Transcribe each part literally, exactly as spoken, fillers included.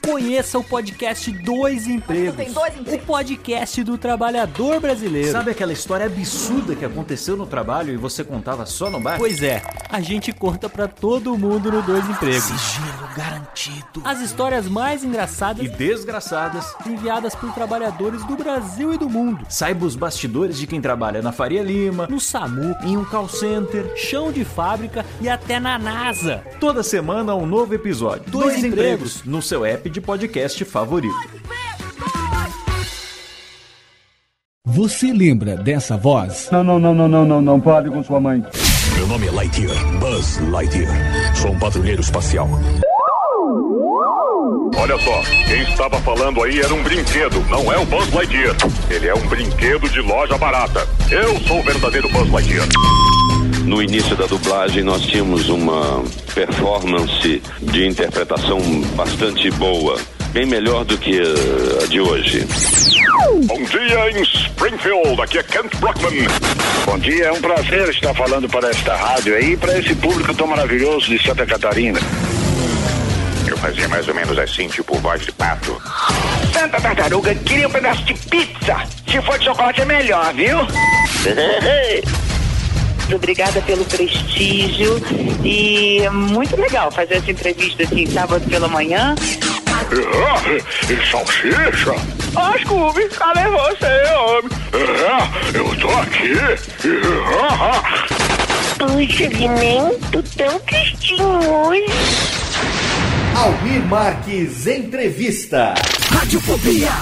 Conheça o podcast Dois Empregos. Tem dois empregos. O podcast do trabalhador brasileiro. Sabe aquela história absurda que aconteceu no trabalho e você contava só no bar? Pois é, a gente conta pra todo mundo no Dois Empregos. Sigilo garantido. As histórias mais engraçadas E desgraçadas. enviadas por trabalhadores do Brasil e do mundo. Saiba os bastidores de quem trabalha na Faria Lima, No SAMU, em um call center. chão de fábrica e até na NASA. Toda semana um novo episódio. Dois Empregos. No seu app de podcast favorito. Você lembra dessa voz? Não, não, não, não, não, não, não pode com sua mãe. Meu nome é Lightyear, Buzz Lightyear. Sou um patrulheiro espacial. Olha só, quem estava falando aí era um brinquedo, não é o Buzz Lightyear. Ele é um brinquedo de loja barata. Eu sou o verdadeiro Buzz Lightyear. No início da dublagem nós tínhamos uma performance de interpretação bastante boa, bem melhor do que a de hoje. Bom dia em Springfield, aqui é Kent Brockman. Bom dia, é um prazer estar falando para esta rádio aí, para esse público tão maravilhoso de Santa Catarina. Eu fazia mais ou menos assim, tipo voz de pato. Santa Tartaruga, queria um pedaço de pizza. Se for de chocolate é melhor, viu? Obrigada pelo prestígio e é muito legal fazer essa entrevista assim, sábado pela manhã. É, e salsicha? Ó, Scooby, cadê você, homem? É, eu tô aqui. Puxa, Guiné, tu tão tristinho hoje. Almir Marques Entrevista. Radiofobia.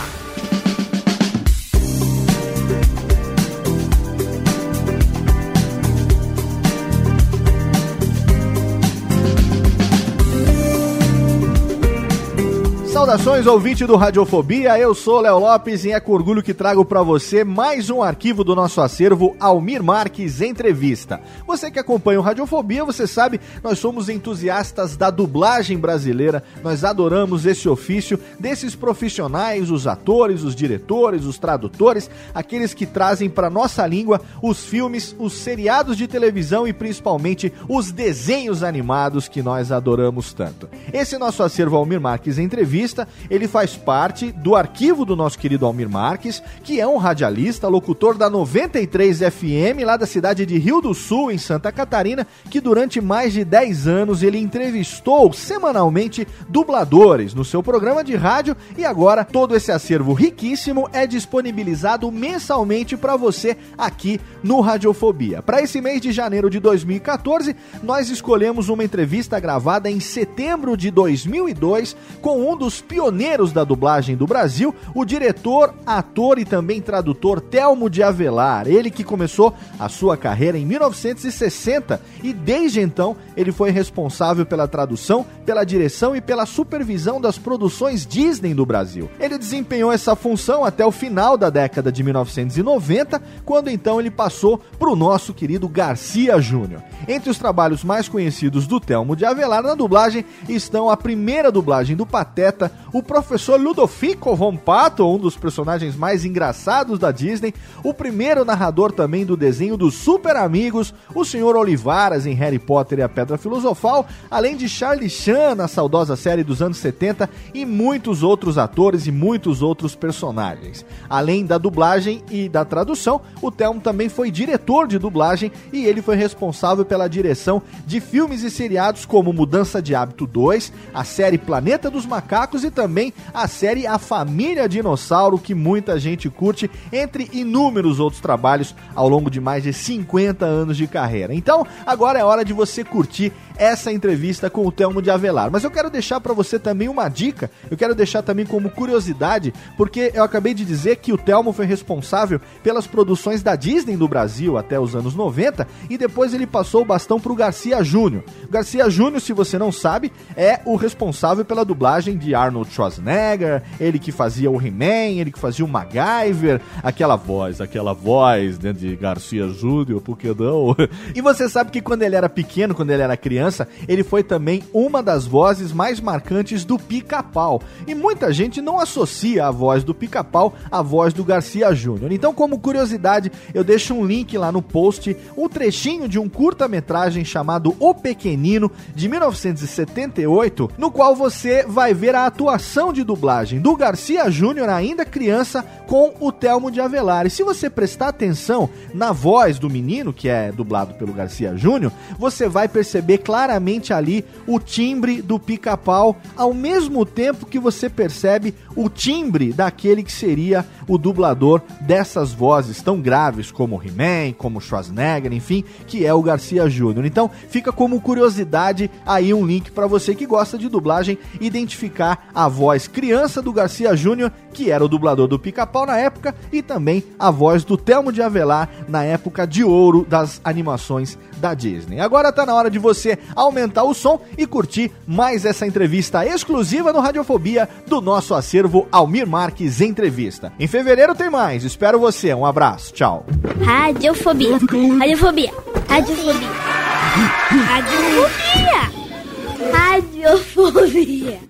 Saudações, ouvinte do Radiofobia, eu sou Léo Lopes e é com orgulho que trago para você mais um arquivo do nosso acervo Almir Marques Entrevista. Você que acompanha o Radiofobia, você sabe, nós somos entusiastas da dublagem brasileira, nós adoramos esse ofício desses profissionais, os atores, os diretores, os tradutores, aqueles que trazem para nossa língua os filmes, os seriados de televisão e principalmente os desenhos animados que nós adoramos tanto. Esse nosso acervo Almir Marques Entrevista, ele faz parte do arquivo do nosso querido Almir Marques, que é um radialista, locutor da noventa e três F M, lá da cidade de Rio do Sul, em Santa Catarina, que durante mais de dez anos ele entrevistou semanalmente dubladores no seu programa de rádio e agora todo esse acervo riquíssimo é disponibilizado mensalmente para você aqui no Radiofobia. Para esse mês de janeiro de dois mil e quatorze, nós escolhemos uma entrevista gravada em setembro de dois mil e dois com um dos pioneiros da dublagem do Brasil, o diretor, ator e também tradutor Telmo de Avelar, ele que começou a sua carreira em mil novecentos e sessenta e desde então ele foi responsável pela tradução, pela direção e pela supervisão das produções Disney do Brasil. Ele desempenhou essa função até o final da década de mil novecentos e noventa, quando então ele passou para o nosso querido Garcia Júnior. Entre os trabalhos mais conhecidos do Telmo de Avelar na dublagem estão a primeira dublagem do Pateta, o professor Ludovico Von Pato, um dos personagens mais engraçados da Disney, o primeiro narrador também do desenho dos Super Amigos, o senhor Olivaras em Harry Potter e a Pedra Filosofal, além de Charlie Chan na saudosa série dos anos setenta e muitos outros atores e muitos outros personagens. Além da dublagem e da tradução, o Telmo também foi diretor de dublagem e ele foi responsável pela direção de filmes e seriados como Mudança de Hábito dois, a série Planeta dos Macacos e também a série A Família Dinossauro, que muita gente curte, entre inúmeros outros trabalhos ao longo de mais de cinquenta anos de carreira. Então, agora é hora de você curtir essa entrevista com o Telmo de Avelar. Mas eu quero deixar para você também uma dica, eu quero deixar também como curiosidade, porque eu acabei de dizer que o Telmo foi responsável pelas produções da Disney do Brasil até os anos noventa e depois ele passou o bastão pro Garcia Júnior. O Garcia Júnior, se você não sabe, é o responsável pela dublagem de Arnold Schwarzenegger, ele que fazia o He-Man, ele que fazia o MacGyver, aquela voz, aquela voz, né, de Garcia Júnior, por que não? E você sabe que quando ele era pequeno, quando ele era criança, criança, ele foi também uma das vozes mais marcantes do Pica-Pau. E muita gente não associa a voz do Pica-Pau à voz do Garcia Júnior. Então, como curiosidade, eu deixo um link lá no post, um trechinho de um curta-metragem chamado O Pequenino, de mil novecentos e setenta e oito, no qual você vai ver a atuação de dublagem do Garcia Júnior, ainda criança, com o Telmo de Avelar. E se você prestar atenção na voz do menino, que é dublado pelo Garcia Júnior, você vai perceber claramente ali o timbre do Pica-Pau, ao mesmo tempo que você percebe o timbre daquele que seria o dublador dessas vozes tão graves como He-Man, como Schwarzenegger, enfim, que é o Garcia Júnior. Então, fica como curiosidade aí um link para você que gosta de dublagem identificar a voz criança do Garcia Júnior, que era o dublador do Pica-Pau na época, e também a voz do Telmo de Avelar na época de ouro das animações da Disney. Agora tá na hora de você aumentar o som e curtir mais essa entrevista exclusiva no Radiofobia do nosso acervo Almir Marques Entrevista. Em fevereiro tem mais, espero você, um abraço, tchau. Radiofobia, Radiofobia, Radiofobia, Radiofobia, Radiofobia.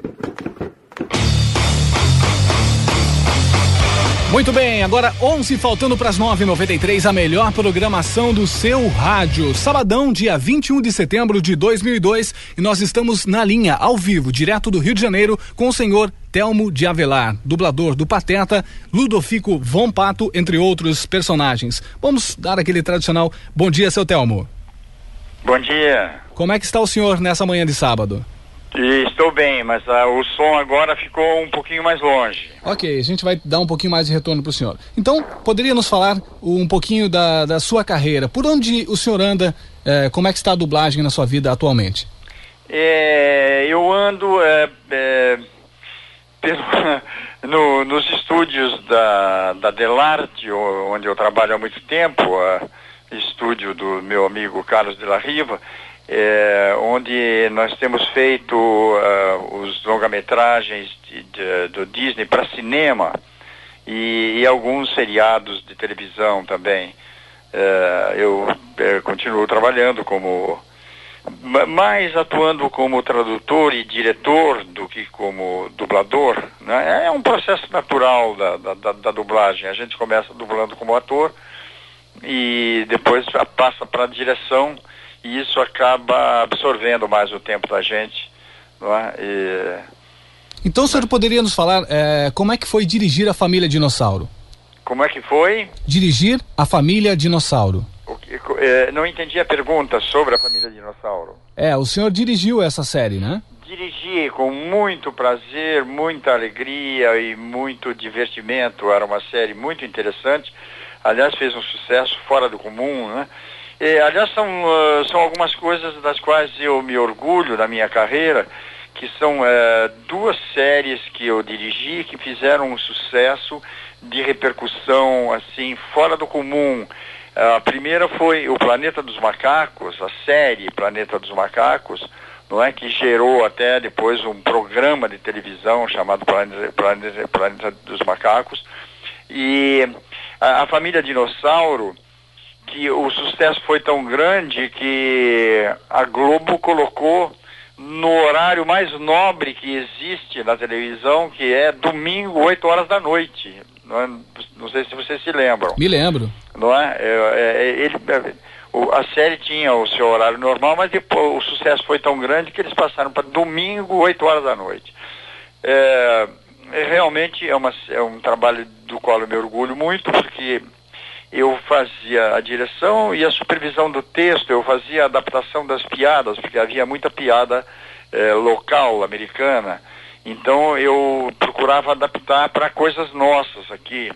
Muito bem, agora onze faltando para as nove e noventa e três, a melhor programação do seu rádio. Sabadão, dia vinte e um de setembro de dois mil e dois, e nós estamos na linha, ao vivo, direto do Rio de Janeiro, com o senhor Telmo de Avelar, dublador do Pateta, Ludovico Von Pato, entre outros personagens. Vamos dar aquele tradicional bom dia, seu Telmo. Bom dia. Como é que está o senhor nessa manhã de sábado? Estou bem, mas uh, o som agora ficou um pouquinho mais longe. Ok, a gente vai dar um pouquinho mais de retorno para o senhor. Então, poderia nos falar um pouquinho da, da sua carreira? Por onde o senhor anda? Eh, como é que está a dublagem na sua vida atualmente? É, eu ando é, é, pelo, no, nos estúdios da, da Delarte, onde eu trabalho há muito tempo, uh, estúdio do meu amigo Carlos de la Riva. É, onde nós temos feito uh, os longa-metragens de, de, do Disney para cinema e, e alguns seriados de televisão também. É, eu é, continuo trabalhando como, mais atuando como tradutor e diretor do que como dublador, né? É um processo natural da, da, da, da dublagem. A gente começa dublando como ator e depois passa para a direção. E isso acaba absorvendo mais o tempo da gente, não é? E... Então o senhor poderia nos falar é, como é que foi dirigir a Família Dinossauro? Como é que foi? Dirigir a Família Dinossauro. O que, é, não entendi a pergunta sobre a Família Dinossauro. É, o senhor dirigiu essa série, né? Dirigi com muito prazer, muita alegria e muito divertimento. Era uma série muito interessante. Aliás, fez um sucesso fora do comum, né? E, aliás, são, uh, são algumas coisas das quais eu me orgulho da minha carreira, que são uh, duas séries que eu dirigi que fizeram um sucesso de repercussão, assim, fora do comum. Uh, a primeira foi o Planeta dos Macacos, a série Planeta dos Macacos, não é, que gerou até depois um programa de televisão chamado Planeta, Planeta, Planeta dos Macacos. E a, a Família Dinossauro, que o sucesso foi tão grande que a Globo colocou no horário mais nobre que existe na televisão, que é domingo, oito horas da noite. Não, é, não sei se vocês se lembram. Me lembro. Não é? é, é ele, é o, a série tinha o seu horário normal, mas depois o sucesso foi tão grande que eles passaram para domingo, oito horas da noite. É, é, realmente é, uma, é um trabalho do qual eu me orgulho muito, porque eu fazia a direção e a supervisão do texto, eu fazia a adaptação das piadas, porque havia muita piada eh, local, americana. Então eu procurava adaptar para coisas nossas aqui.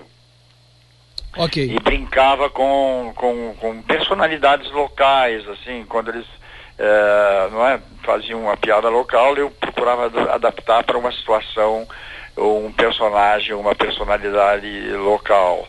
Ok. E brincava com, com, com personalidades locais, assim, quando eles eh, não é, faziam uma piada local, eu procurava adaptar para uma situação, ou um personagem, uma personalidade local.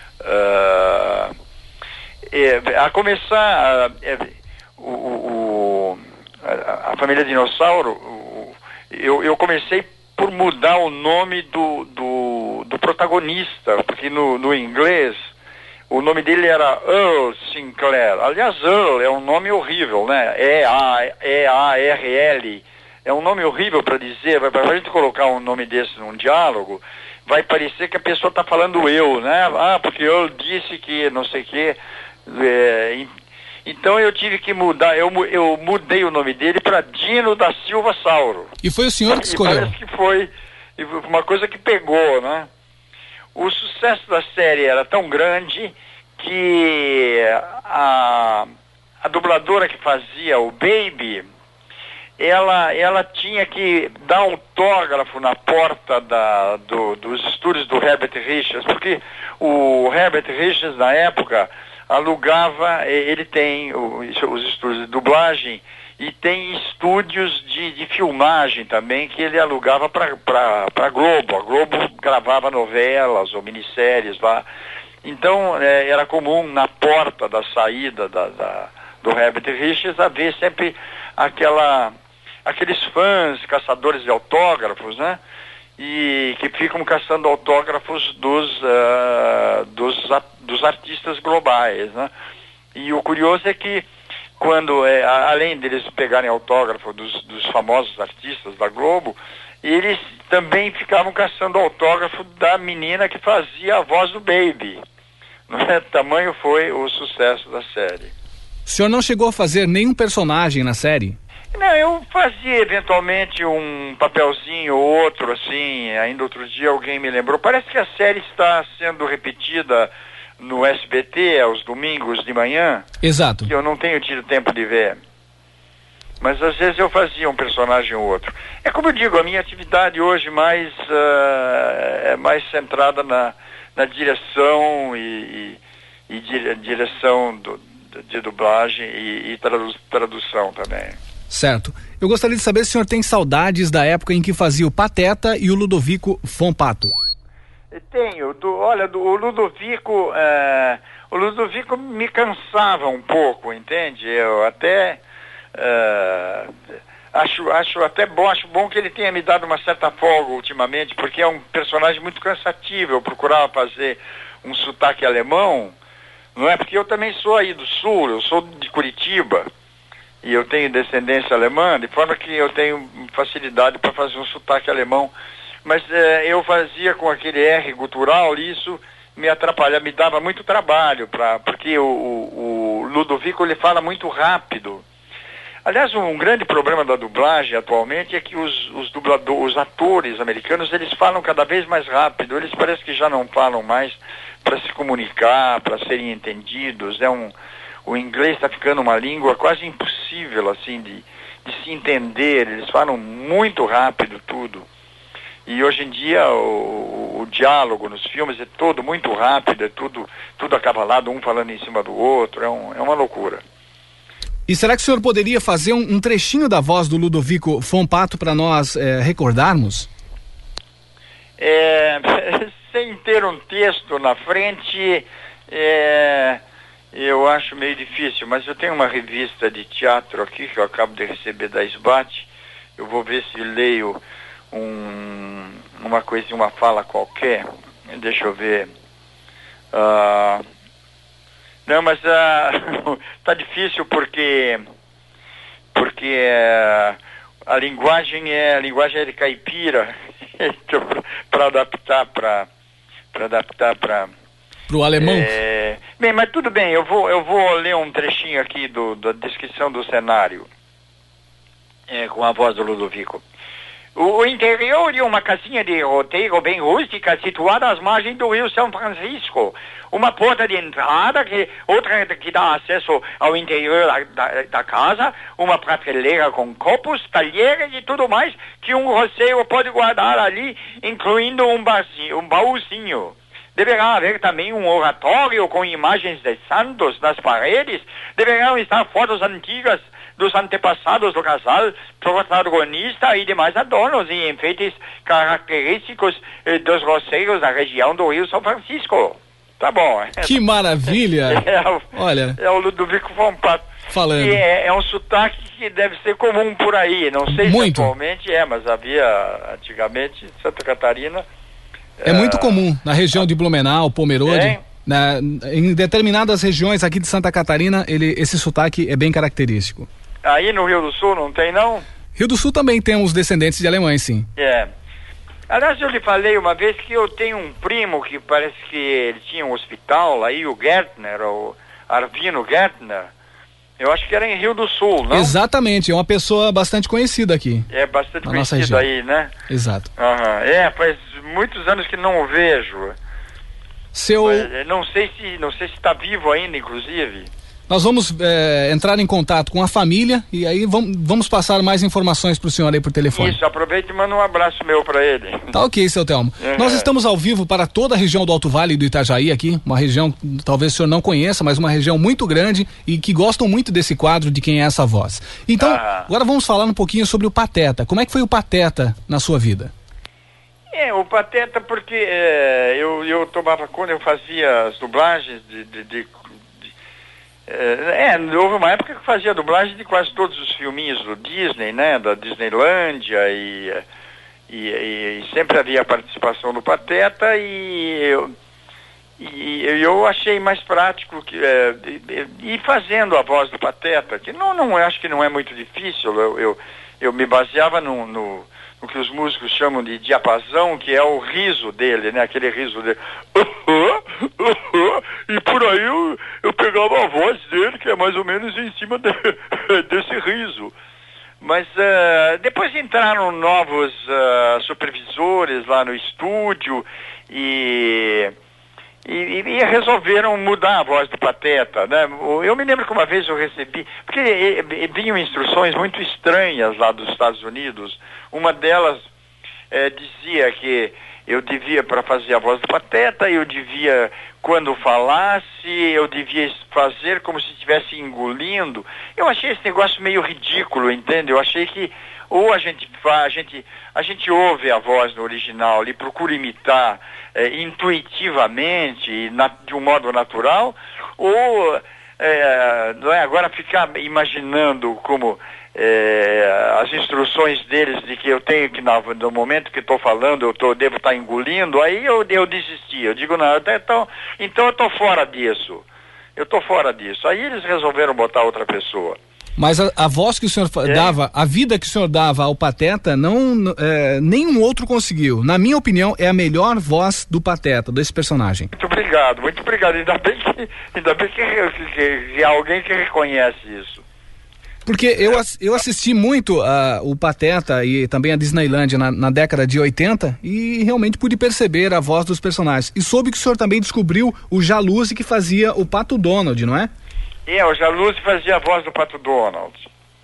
Uh, é, a começar é, o, o, a, a Família Dinossauro, o, eu, eu comecei por mudar o nome do, do, do protagonista, porque no, no inglês O nome dele era Earl Sinclair. Aliás, Earl é um nome horrível, né? E A R L. É um nome horrível para dizer, para a gente colocar um nome desse num diálogo, vai parecer que a pessoa está falando eu, né? Ah, porque Earl disse que não sei o quê. É, então eu tive que mudar, eu, eu mudei o nome dele para Dino da Silva Sauro. E foi o senhor que escolheu? E parece que foi uma coisa que pegou, né? O sucesso da série era tão grande que a, a dubladora que fazia o Baby, ela, ela tinha que dar autógrafo na porta da, do, dos estúdios do Herbert Richards, porque o Herbert Richards, na época, alugava, ele tem o, os estúdios de dublagem e tem estúdios de, de filmagem também que ele alugava para a Globo. A Globo gravava novelas ou minisséries lá. Então é, era comum na porta da saída da, da, do Herbert Richards haver sempre aquela, aqueles fãs, caçadores de autógrafos, né? E que ficam caçando autógrafos dos, uh, dos, dos artistas globais, né? E o curioso é que quando, é, além deles pegarem autógrafo dos, dos famosos artistas da Globo, eles também ficavam caçando autógrafo da menina que fazia a voz do Baby. Não é? Tamanho foi o sucesso da série. O senhor não chegou a fazer nenhum personagem na série? Não, eu fazia eventualmente um papelzinho ou outro, assim, ainda outro dia alguém me lembrou. Parece que a série está sendo repetida no S B T aos domingos de manhã. Exato. Que eu não tenho tido tempo de ver. Mas às vezes eu fazia um personagem ou outro. É como eu digo, a minha atividade hoje mais uh, é mais centrada na, na direção e, e, e dire, direção do, de dublagem e, e tradu, tradução também. Certo. Eu gostaria de saber se o senhor tem saudades da época em que fazia o Pateta e o Ludovico Fonpato. Tenho. Do, olha, do, o Ludovico, é, o Ludovico me cansava um pouco, entende? Eu até é, acho, acho até bom, acho bom que ele tenha me dado uma certa folga ultimamente, porque é um personagem muito cansativo. Eu procurava fazer um sotaque alemão, não é? Porque eu também sou aí do Sul, eu sou de Curitiba e eu tenho descendência alemã, de forma que eu tenho facilidade para fazer um sotaque alemão. Mas eh, eu fazia com aquele R gutural e isso me atrapalhava, me dava muito trabalho, pra, porque o, o, o Ludovico ele fala muito rápido. Aliás, um grande problema da dublagem atualmente é que os, os dubladores, os atores americanos, eles falam cada vez mais rápido, eles parecem que já não falam mais para se comunicar, para serem entendidos. É um, o inglês está ficando uma língua quase impossível assim de, de se entender, eles falam muito rápido tudo. E hoje em dia o, o diálogo nos filmes é todo muito rápido, é tudo, tudo acavalado, um falando em cima do outro, é, um, é uma loucura. E será que o senhor poderia fazer um, um trechinho da voz do Ludovico Fonpato para nós é, recordarmos? É, sem ter um texto na frente, é, eu acho meio difícil, mas eu tenho uma revista de teatro aqui que eu acabo de receber da S B A T, eu vou ver se leio Um, uma coisa, uma fala qualquer, deixa eu ver. Uh, não, mas uh, tá difícil porque porque uh, a linguagem é a linguagem é de caipira para adaptar para para adaptar para pro alemão. É, bem, mas tudo bem, eu vou eu vou ler um trechinho aqui do, da descrição do cenário é, com a voz do Ludovico. O interior de uma casinha de roteiro bem rústica situada às margens do rio São Francisco. Uma porta de entrada, que, outra que dá acesso ao interior da, da, da casa, uma prateleira com copos, talheres e tudo mais que um roceiro pode guardar ali, incluindo um, barzinho, um baúzinho. Deverá haver também um oratório com imagens de santos nas paredes. Deverão estar fotos antigas dos antepassados do casal, protagonista e demais adornos e enfeites característicos eh, dos roceiros da região do Rio São Francisco. Tá bom. Que maravilha! É, o, Olha. É o Ludovico Fonpato. Falando. E é, é um sotaque que deve ser comum por aí. Não sei muito. Se atualmente é, mas havia antigamente em Santa Catarina. É uh, muito comum na região de Blumenau, Pomerode. É? Na, em determinadas regiões aqui de Santa Catarina, ele, esse sotaque é bem característico. Aí no Rio do Sul não tem, não? Rio do Sul também tem uns descendentes de alemães, sim. É. Aliás, eu lhe falei uma vez que eu tenho um primo que parece que ele tinha um hospital, aí o Gertner, o Arvino Gertner, eu acho que era em Rio do Sul, não? Exatamente, é uma pessoa bastante conhecida aqui. É bastante conhecido aí, né? Exato. Uhum. É, faz muitos anos que não o vejo. Seu... Mas, não sei se não sei se está vivo ainda, inclusive. Nós vamos é, entrar em contato com a família e aí vamos, vamos passar mais informações para o senhor aí por telefone. Isso, aproveita e manda um abraço meu para ele. Tá ok, seu Telmo. Uhum. Nós estamos ao vivo para toda a região do Alto Vale e do Itajaí aqui, uma região que talvez o senhor não conheça, mas uma região muito grande e que gostam muito desse quadro de Quem é Essa Voz. Então, ah. agora vamos falar um pouquinho sobre o Pateta. Como é que foi o Pateta na sua vida? É, o Pateta porque é, eu, eu tomava conta, eu fazia as dublagens de... de, de É, houve uma época que fazia dublagem de quase todos os filminhos do Disney, né, da Disneylândia e, e, e sempre havia a participação do Pateta e eu, e eu achei mais prático que, é, ir fazendo a voz do Pateta, que não, não acho que não é muito difícil, eu, eu, eu me baseava no, no, no que os músicos chamam de diapasão, que é o riso dele, né, aquele riso dele. E por aí eu, eu pegava a voz dele, que é mais ou menos em cima de, desse riso. Mas uh, depois entraram novos uh, supervisores lá no estúdio e, e, e resolveram mudar a voz do Pateta, né? Eu me lembro que uma vez eu recebi, porque e, e, vinham instruções muito estranhas lá dos Estados Unidos. Uma delas eh, dizia que eu devia, para fazer a voz do Pateta, eu devia, quando falasse, eu devia fazer como se estivesse engolindo. Eu achei esse negócio meio ridículo, entende? Eu achei que ou a gente faz, a gente, a gente ouve a voz no original e procura imitar é, intuitivamente, na, de um modo natural, ou é, não é, agora ficar imaginando como... É, as instruções deles de que eu tenho que, no, no momento que estou falando, eu tô, devo estar tá engolindo, aí eu, eu desisti, eu digo, não, então, então eu estou fora disso, eu estou fora disso. Aí eles resolveram botar outra pessoa. Mas a, a voz que o senhor é. dava, a vida que o senhor dava ao Pateta, não, é, nenhum outro conseguiu. Na minha opinião, é a melhor voz do Pateta, desse personagem. Muito obrigado, muito obrigado, ainda bem que, ainda bem que, que, que, que há alguém que reconhece isso. Porque eu, eu assisti muito uh, o Pateta e também a Disneylândia na, na década de oitenta e realmente pude perceber a voz dos personagens. E soube que o senhor também descobriu o Jaluzzi, que fazia o Pato Donald, não é? É, o Jaluzzi fazia a voz do Pato Donald.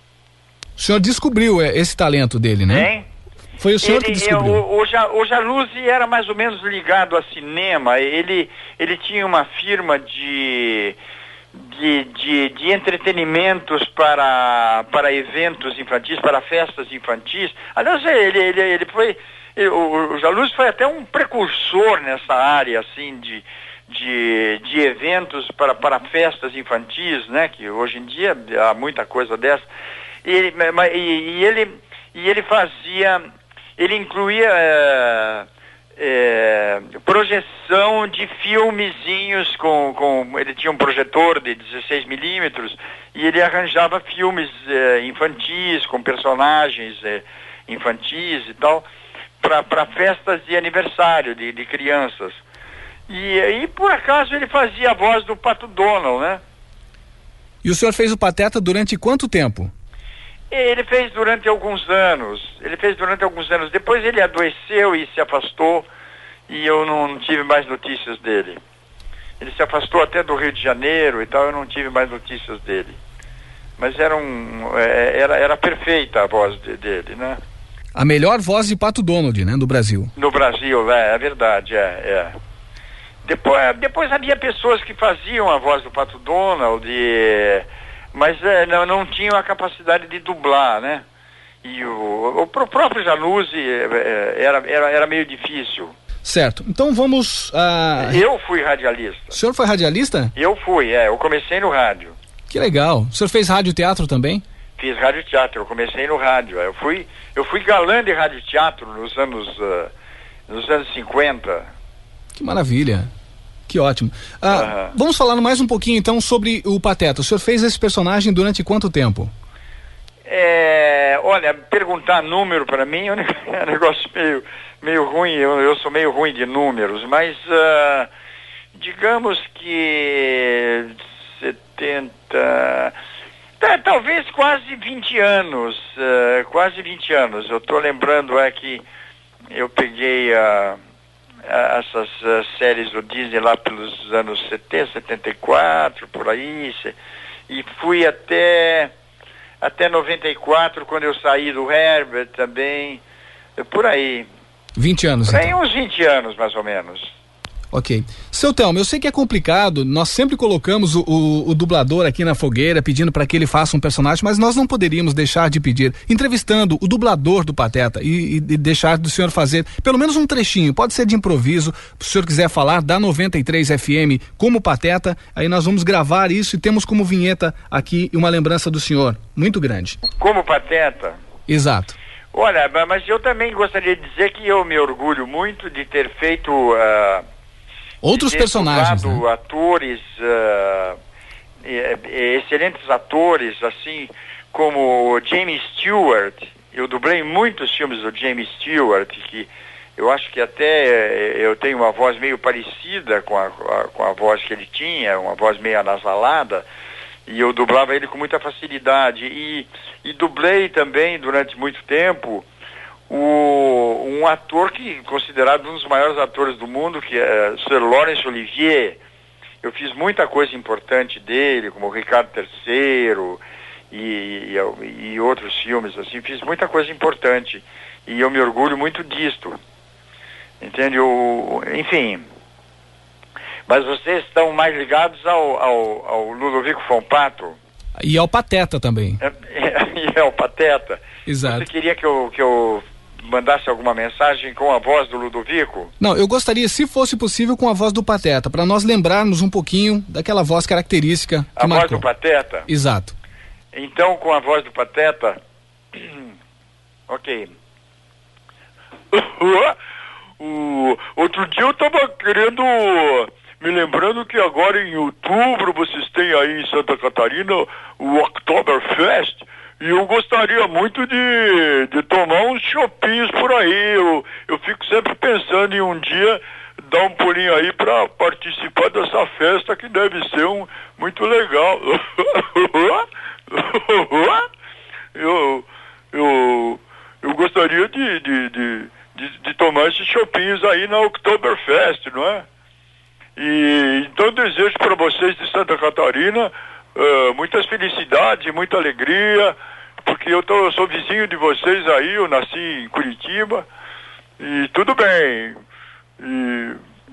O senhor descobriu esse talento dele, né? Hein? Foi o senhor ele, que descobriu. O, o, o Jaluzzi era mais ou menos ligado a cinema. Ele, ele tinha uma firma de... De, de, de entretenimentos para, para eventos infantis, para festas infantis. Aliás, ele, ele, ele foi, ele, o, o Jaluzzi foi até um precursor nessa área, assim, de, de, de eventos para, para festas infantis, né, que hoje em dia há muita coisa dessa. E, e, e, ele, e ele fazia, ele incluía... É, É, projeção de filmezinhos com, com, ele tinha um projetor de dezesseis milímetros e ele arranjava filmes é, infantis com personagens é, infantis e tal para festas de aniversário de, de crianças e, e por acaso ele fazia a voz do Pato Donald, né? E o senhor fez o Pateta durante quanto tempo? Ele fez durante alguns anos, ele fez durante alguns anos, depois ele adoeceu e se afastou e eu não tive mais notícias dele. Ele se afastou até do Rio de Janeiro e tal, eu não tive mais notícias dele. Mas era um, era, era perfeita a voz de, dele, né? A melhor voz de Pato Donald, né, do Brasil. No Brasil, é, é verdade, é, é. Depois, depois havia pessoas que faziam a voz do Pato Donald e... mas é, não, não tinham a capacidade de dublar, né? E o, o próprio Jaluzzi é, era, era, era meio difícil. Certo, então vamos... Uh... Eu fui radialista. O senhor foi radialista? Eu fui, é, eu comecei no rádio. Que legal, o senhor fez rádio-teatro também? Fiz rádio-teatro, eu comecei no rádio, eu fui, eu fui galã de rádio-teatro nos anos, uh, nos anos cinquenta. Que maravilha. Que ótimo. Ah, Aham. Vamos falar mais um pouquinho então sobre o Pateta. O senhor fez esse personagem durante quanto tempo? É, olha, perguntar número para mim é um negócio meio, meio ruim, eu, eu sou meio ruim de números, mas uh, digamos que setenta, tá, talvez quase vinte anos, uh, quase vinte anos. Eu estou lembrando é que eu peguei uh, uh, essas uh, séries do Disney lá pelos anos setenta, setenta e quatro, por aí, se, e fui até... até noventa e quatro, quando eu saí do Herbert também, por aí. vinte anos, Por aí então. uns vinte anos, mais ou menos. Ok. Seu Thelmo, eu sei que é complicado, nós sempre colocamos o, o, o dublador aqui na fogueira, pedindo para que ele faça um personagem, mas nós não poderíamos deixar de pedir, entrevistando o dublador do Pateta e, e deixar do senhor fazer pelo menos um trechinho, pode ser de improviso, se o senhor quiser falar da noventa e três F M como Pateta, aí nós vamos gravar isso e temos como vinheta aqui uma lembrança do senhor, muito grande. Como Pateta? Exato. Olha, mas eu também gostaria de dizer que eu me orgulho muito de ter feito... Uh, Outros de ter personagens, dublado né? atores, uh, eh, eh, excelentes atores, assim, como o James Stewart. Eu dublei muitos filmes do James Stewart, que eu acho que até eh, eu tenho uma voz meio parecida com a, a, com a voz que ele tinha, uma voz meio anasalada, e eu dublava ele com muita facilidade. E, e dublei também, durante muito tempo, O, um ator que considerado um dos maiores atores do mundo, que é Sir Laurence Olivier. Eu fiz muita coisa importante dele, como o Ricardo terceiro e, e, e outros filmes, assim, fiz muita coisa importante e eu me orgulho muito disto, entende? O, enfim, mas vocês estão mais ligados ao, ao, ao Ludovico Fonpato e ao Pateta também. E ao Pateta. Exato. Você queria que eu, que eu mandasse alguma mensagem com a voz do Ludovico? Não, eu gostaria, se fosse possível, com a voz do Pateta, para nós lembrarmos um pouquinho daquela voz característica que A marcou. voz do Pateta? Exato. Então, com a voz do Pateta, ok. O outro dia eu tava querendo, me lembrando que agora em outubro vocês têm aí em Santa Catarina o Oktoberfest. E eu gostaria muito de, de tomar uns chopinhos por aí. Eu, eu fico sempre pensando em um dia dar um pulinho aí para participar dessa festa que deve ser um, muito legal. eu, eu, eu gostaria de, de, de, de, de tomar esses chopinhos aí na Oktoberfest, não é? E então desejo para vocês de Santa Catarina Uh, muitas felicidades, muita alegria, porque eu, tô, eu sou vizinho de vocês aí, eu nasci em Curitiba, e tudo bem. E,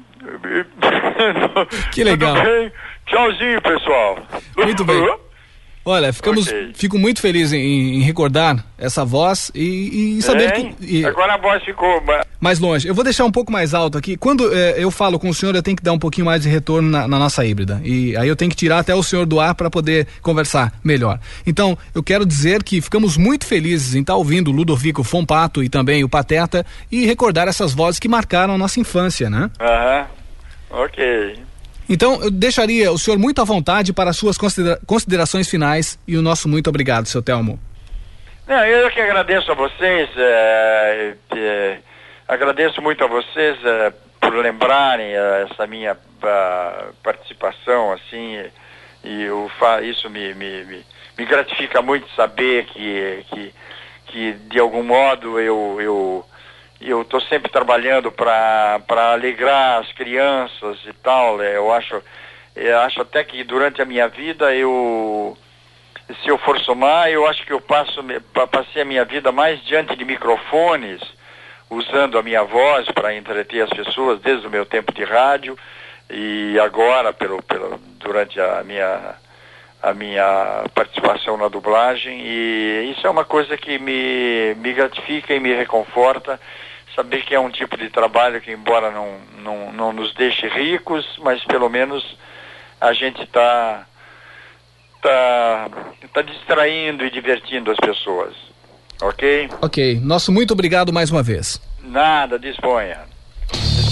e, que legal. Tudo bem. Tchauzinho, pessoal. Muito bem. Olha, ficamos, okay. Fico muito feliz em, em recordar essa voz e, e saber é, que... E, agora a voz ficou... mais longe. Eu vou deixar um pouco mais alto aqui. Quando é, eu falo com o senhor, eu tenho que dar um pouquinho mais de retorno na, na nossa híbrida. E aí eu tenho que tirar até o senhor do ar para poder conversar melhor. Então, eu quero dizer que ficamos muito felizes em estar ouvindo o Ludovico Fonpato e também o Pateta e recordar essas vozes que marcaram a nossa infância, né? Aham, uh-huh. Ok. Então, eu deixaria o senhor muito à vontade para as suas considera- considerações finais e o nosso muito obrigado, seu Thelmo. Não, eu que agradeço a vocês, é, é, agradeço muito a vocês é, por lembrarem é, essa minha a, participação, assim, e eu fa- isso me, me, me, me gratifica muito saber que, que, que de algum modo eu... eu eu estou sempre trabalhando para para alegrar as crianças e tal. Eu acho, eu acho até que durante a minha vida, eu, se eu for somar, eu acho que eu passo, passei a minha vida mais diante de microfones, usando a minha voz para entreter as pessoas desde o meu tempo de rádio e agora pelo, pelo, durante a minha, a minha participação na dublagem. E isso é uma coisa que me, me gratifica e me reconforta. Saber que é um tipo de trabalho que, embora não, não, não nos deixe ricos, mas pelo menos a gente está tá, tá distraindo e divertindo as pessoas. Ok? Ok. Nosso muito obrigado mais uma vez. Nada, disponha. disponha.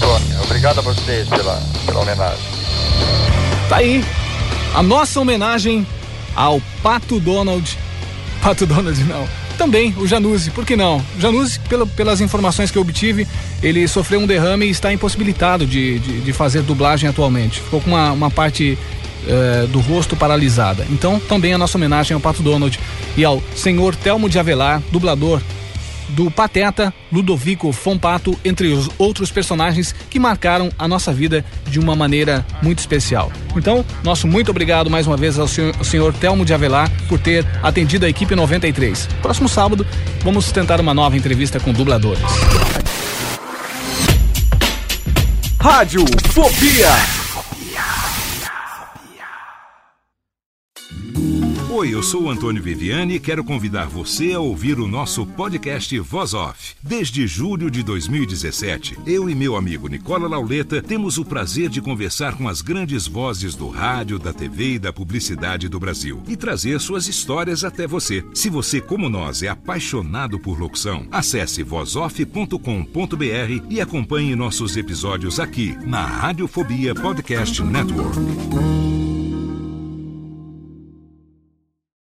Antônio. Obrigado a vocês pela, pela homenagem. Tá aí. A nossa homenagem ao Pato Donald. Pato Donald não. Também o Januzzi, por que não? Januzzi, pelo, pelas informações que eu obtive, ele sofreu um derrame e está impossibilitado de, de, de fazer dublagem atualmente. Ficou com uma, uma parte eh, do rosto paralisada. Então, também a nossa homenagem ao Pato Donald e ao senhor Telmo de Avelar, dublador do Pateta, Ludovico Fompato, entre os outros personagens que marcaram a nossa vida de uma maneira muito especial. Então, nosso muito obrigado mais uma vez ao senhor, ao senhor Telmo de Avelar por ter atendido a equipe noventa e três. Próximo sábado, vamos tentar uma nova entrevista com dubladores. Rádio Fobia. Oi, eu sou o Antônio Viviani e quero convidar você a ouvir o nosso podcast Voz Off. Desde julho de dois mil e dezessete, eu e meu amigo Nicola Lauleta temos o prazer de conversar com as grandes vozes do rádio, da T V e da publicidade do Brasil e trazer suas histórias até você. Se você, como nós, é apaixonado por locução, acesse voz off ponto com ponto b r e acompanhe nossos episódios aqui na Radiofobia Podcast Network.